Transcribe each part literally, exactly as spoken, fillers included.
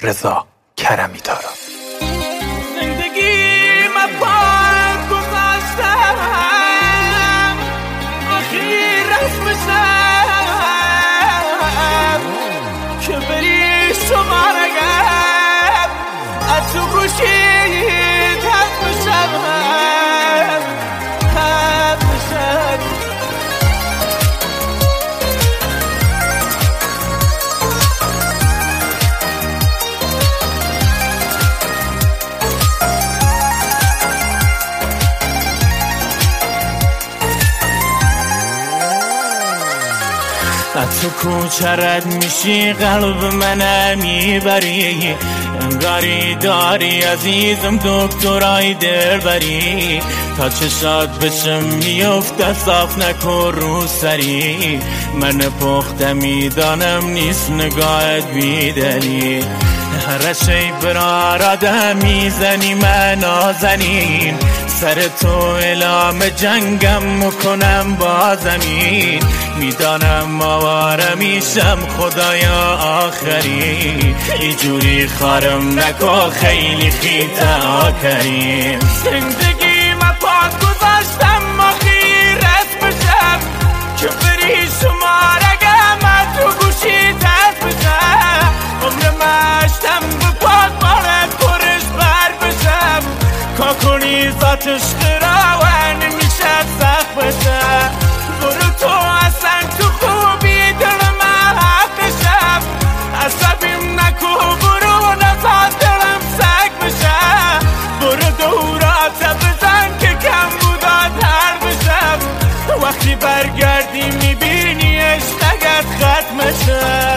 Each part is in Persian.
رضا کرمی تارا. زندگی من پاک گذاشتم آخری رسمشم که بری شما رگم از تو گوشید حد بشم حد بشم. از تو کوچرد میشی قلب منم میبری انگاری داری عزیزم دکترای دل بری تا چشات بشم میفته صاف نکن رو سری من پخته میدانم نیست نگاهت بیدلی هر شی براراده میزنی من نازنین سر تو اعلام جنگم میکنم با زمین میدانم آواره میشم خدایا آخری اینجوری خارم نکن خیلی خیتا کریم. زندگی من پاک گذاشتم آخری رسم بشم که بری شما رگم از تو گوشی دست بشم عمر مشتم به پاک بارم پرش بر بشم کا کنی ذاتش قراوه نمیشه سخت بشم برو تو اصلا تو خوبی دل من حقشم عصبیم نکو برو نزاد دلم سگ بشم برو دورات بزن که کم بوداد هر بشم وقتی برگردی میبینی عشقت ختمشه.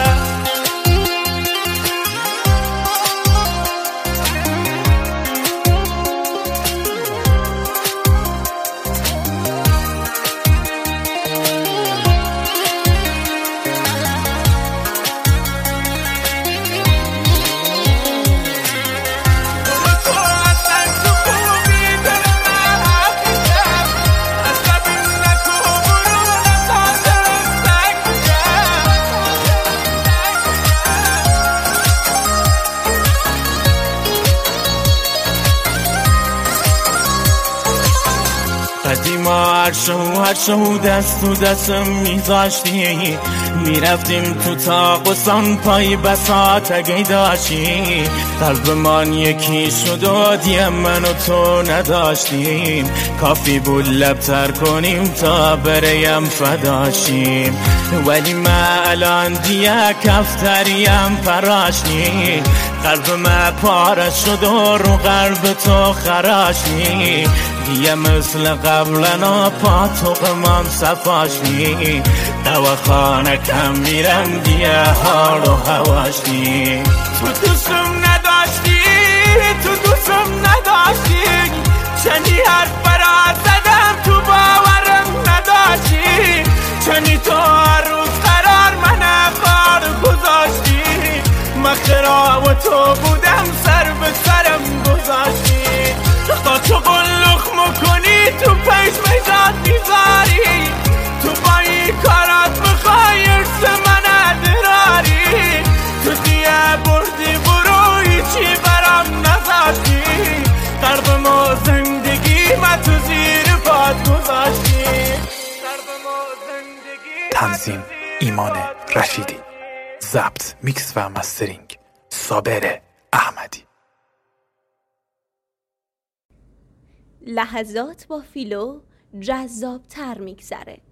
قدیما هر شو هر شو دست تو دستم میذاشتی میرفتیم تو تاق و سان پای بساط اگه داشتی قلب من یکی شد و دیم من و تو نداشتیم کافی بود لبتر کنیم تا بریم فداشیم ولی من الان دیگه کفتریم فراشنی قلب من پاره شد و رو قلب تو خراشنی دیگه مثل قبلنا پاتوق من صفاشنی دواخانه کم میرم دیگه حال و هواشنی تو دوستم نداشتی تو دوستم نداشتی چنی حرف برات زدم تو باورم نداشتی چنی تو هر روز قرار من بار گذاشتی مخرا و تو بودم سر به سرم گذاشتی تا تو قلق مکنی تو پیش میزاد میذاری تو با این کارات میخوای ارس من ادراری تو دیگه بردی برو هیچی برام نذاشتی قلب ما زندگی ما تو زیر پات گذاشتی قلب ما زندگی تنظیم ایمان رشیدی، ضبط میکس و مسترینگ صابر احمدی. لحظات با فیلو جذاب تر میگذره.